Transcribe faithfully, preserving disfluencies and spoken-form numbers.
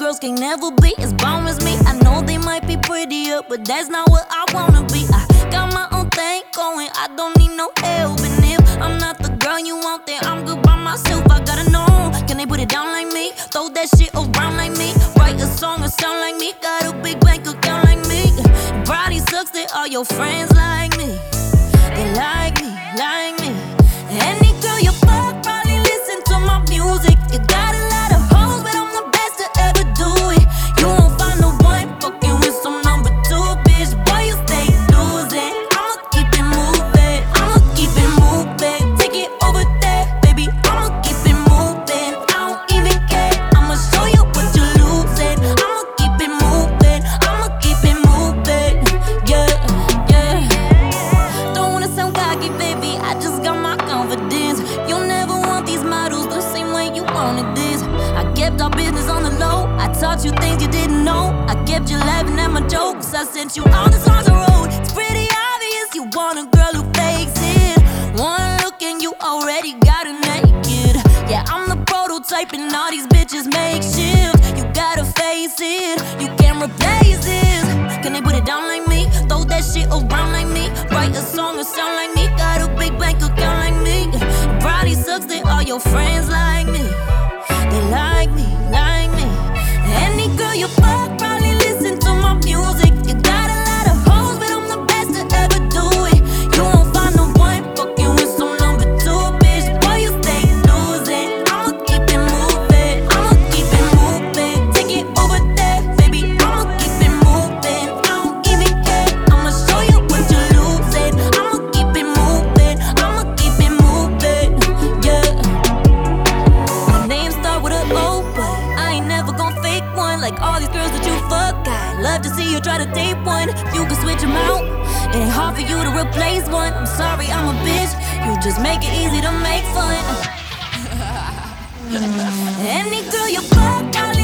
girls can never be as bomb as me. I know they might be prettier, but that's not what I wanna be. I got my own thing going, I don't need no help. And if I'm not the girl you want, then I'm good by myself. I gotta know, can they put it down like me? Throw that shit around like me. Write a song or sound like me. Got a big bank account like me. Probably sucks that all your friends like me. They like me, like me. Any girl you fuck probably listen to my music. You got a lot of hoes, but I'm the best to ever do it. You won't find no one fucking with some number two, bitch. Boy, you stay losing. I'ma keep it moving, I'ma keep it moving. Take it over there, baby, I'ma keep it moving. I don't even care, I'ma show you what you're losing. I'ma keep it moving, I'ma keep it moving. Yeah, yeah. Don't wanna sound cocky, baby, I just got my confidence. You'll never want these models the same way you wanted this. I kept our business on the low, I taught you things you didn't know. I kept you laughing at my jokes, I sent you all the songs I wrote. It's pretty obvious you want a girl who fakes it. One look and you already got her naked. Yeah, I'm the prototype and all these bitches make shit. You gotta face it, you can't replace this. Can they put it down like me? Throw that shit around like me. Write a song or sound like me. Got a big bank account like me. Probably sucks that all your friends like me. They like me, like me. Any girl you fuck probably listen to my music. You got a lot of hoes, but I'm the best to ever do it. You won't find no one fucking with some number two, bitch. Boy, you stay losing. I'ma keep it moving, I'ma keep it moving. Take it over there, baby, I'ma keep it moving. I don't even care, I'ma show you what you're losing. I'ma keep it moving, I'ma keep it moving. Yeah. My name start with a O, but I ain't never gon' fake one. Like all these girls that you fuck, I'd love to see you try to date one. You can switch them out, it ain't hard for you to replace one. I'm sorry, I'm a bitch, you just make it easy to make fun. Any girl you fuck, I